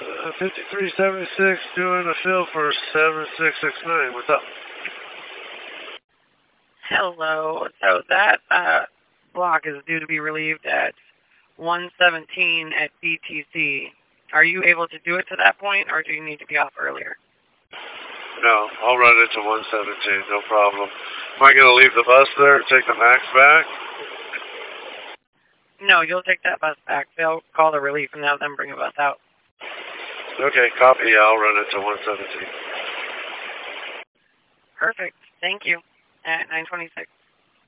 5376 doing a fill for 7669. What's up? Hello. So that block is due to be relieved at 117 at BTC. Are you able to do it to that point, or do you need to be off earlier? No, I'll run it to 117, no problem. Am I going to leave the bus there and take the max back? No, you'll take that bus back. They'll call the relief and have them bring a bus out. Okay, copy. I'll run it to 117. Perfect. Thank you. At 926.